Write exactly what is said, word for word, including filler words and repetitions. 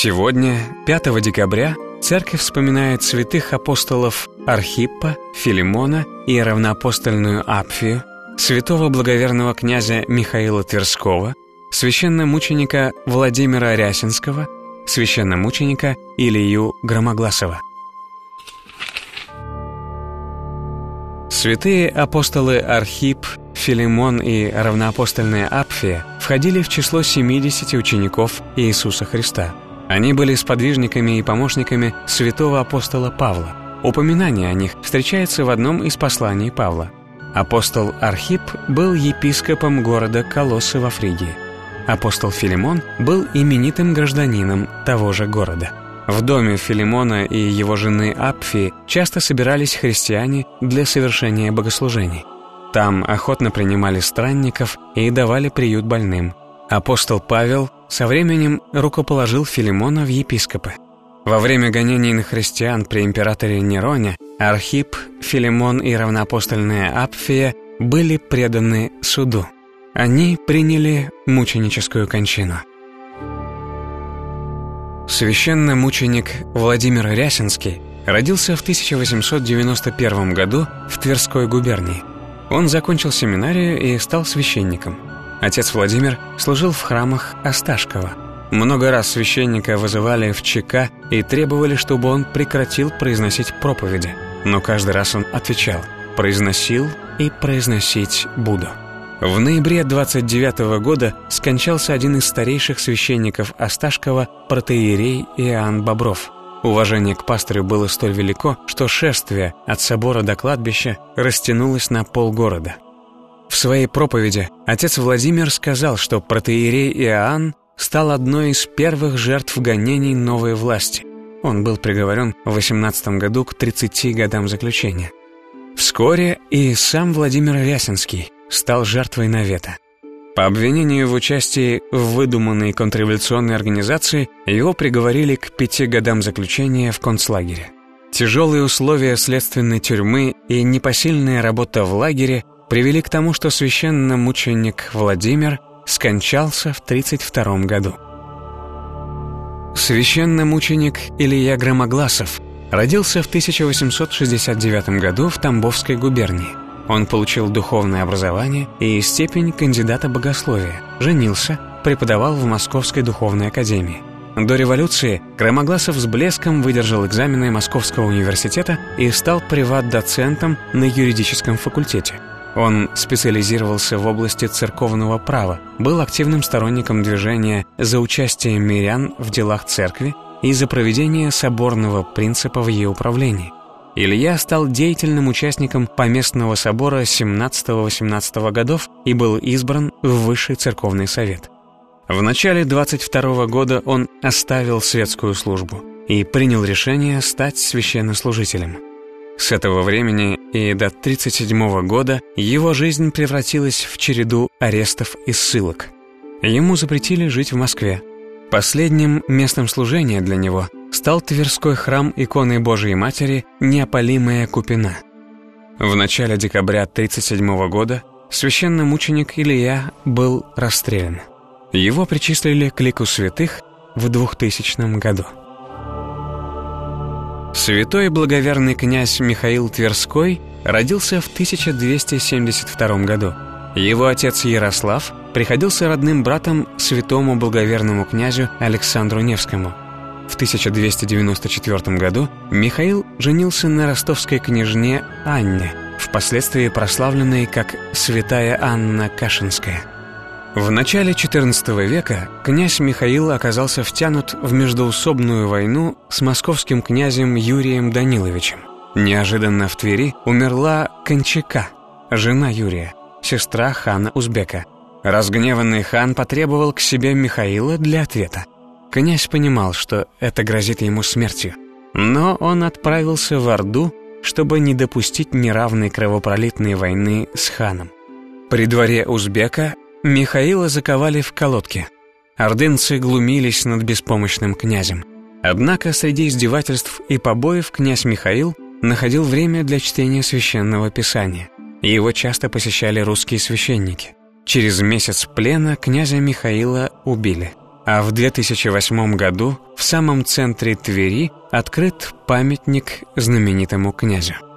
Сегодня, пятого декабря, Церковь вспоминает святых апостолов Архиппа, Филимона и равноапостольную Апфию, святого благоверного князя Михаила Тверского, священномученика Владимира Рясинского, священномученика Илию Громогласова. Святые апостолы Архипп, Филимон и равноапостольная Апфия входили в число семидесяти учеников Иисуса Христа. Они были сподвижниками и помощниками святого апостола Павла. Упоминание о них встречается в одном из посланий Павла. Апостол Архипп был епископом города Колоссы во Фригии. Апостол Филимон был именитым гражданином того же города. В доме Филимона и его жены Апфии часто собирались христиане для совершения богослужений. Там охотно принимали странников и давали приют больным. Апостол Павел со временем рукоположил Филимона в епископы. Во время гонений на христиан при императоре Нероне Архипп, Филимон и равноапостольная Апфия были преданы суду. Они приняли мученическую кончину. Священномученик Владимир Рясинский родился в тысяча восемьсот девяносто первом году в Тверской губернии. Он закончил семинарию и стал священником. Отец Владимир служил в храмах Осташкова. Много раз священника вызывали в ЧК и требовали, чтобы он прекратил произносить проповеди. Но каждый раз он отвечал: «Произносил и произносить буду». В ноябре двадцать девятого года скончался один из старейших священников Осташкова, протоиерей Иоанн Бобров. Уважение к пастырю было столь велико, что шествие от собора до кладбища растянулось на полгорода. В своей проповеди отец Владимир сказал, что протоиерей Иоанн стал одной из первых жертв гонений новой власти. Он был приговорен в восемнадцатом году к тридцати годам заключения. Вскоре и сам Владимир Рясинский стал жертвой навета. По обвинению в участии в выдуманной контрреволюционной организации его приговорили к пяти годам заключения в концлагере. Тяжелые условия следственной тюрьмы и непосильная работа в лагере привели к тому, что священномученик Владимир скончался в тридцать втором году. Священномученик Илия Громогласов родился в тысяча восемьсот шестьдесят девятом году в Тамбовской губернии. Он получил духовное образование и степень кандидата богословия, женился, преподавал в Московской духовной академии. До революции Громогласов с блеском выдержал экзамены Московского университета и стал приват-доцентом на юридическом факультете. Он специализировался в области церковного права, был активным сторонником движения за участие мирян в делах церкви и за проведение соборного принципа в ее управлении. Илья стал деятельным участником Поместного собора семнадцатого-восемнадцатого годов и был избран в Высший церковный совет. В начале двадцать второго года он оставил светскую службу и принял решение стать священнослужителем. С этого времени и до тридцать седьмого года его жизнь превратилась в череду арестов и ссылок. Ему запретили жить в Москве. Последним местом служения для него стал Тверской храм иконы Божией Матери Неопалимая Купина. В начале декабря тридцать седьмого года священномученик Илья был расстрелян. Его причислили к лику святых в двухтысячном году. Святой благоверный князь Михаил Тверской родился в тысяча двести семьдесят втором году. Его отец Ярослав приходился родным братом святому благоверному князю Александру Невскому. В тысяча двести девяносто четвёртом году Михаил женился на ростовской княжне Анне, впоследствии прославленной как святая Анна Кашинская. В начале четырнадцатого века князь Михаил оказался втянут в междоусобную войну с московским князем Юрием Даниловичем. Неожиданно в Твери умерла Кончака, жена Юрия, сестра хана Узбека. Разгневанный хан потребовал к себе Михаила для ответа. Князь понимал, что это грозит ему смертью, но он отправился в Орду, чтобы не допустить неравной кровопролитной войны с ханом. При дворе Узбека Михаила заковали в колодки. Ордынцы глумились над беспомощным князем. Однако среди издевательств и побоев князь Михаил находил время для чтения священного писания. Его часто посещали русские священники. Через месяц плена князя Михаила убили. А в две тысячи восьмом году в самом центре Твери открыт памятник знаменитому князю.